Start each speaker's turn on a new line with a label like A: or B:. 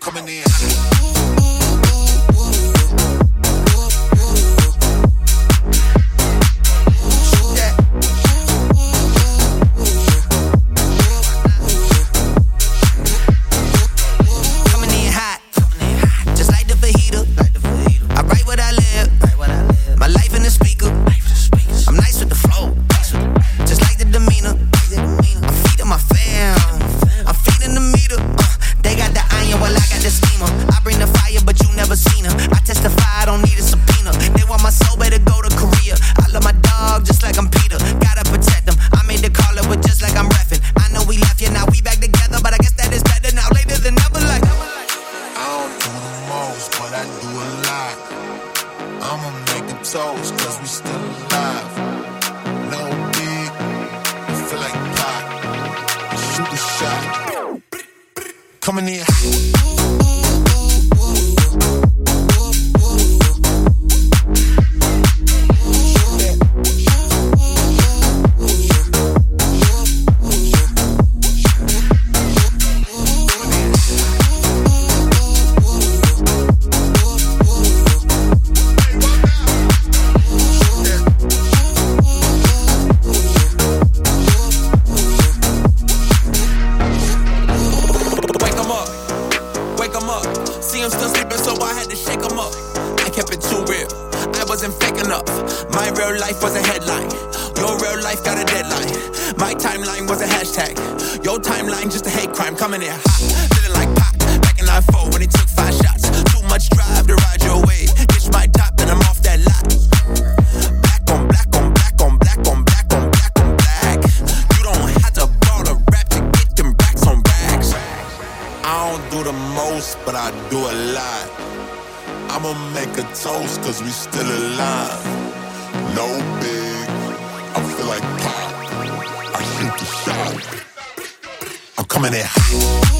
A: coming in. Coming in.
B: Coming in hot, feeling like Pac, back in 94 when he took 5 shots. Too much drive to ride your wave. Ditch my top, then I'm off that lot. Black on black on black on black on black on black on black. You don't have to ball a rap to get them racks on racks. I don't do the most, but I do a lot. I'ma make a toast, cause we still alive. No big, I feel like Pac. I shoot the shot. I'm coming in hot.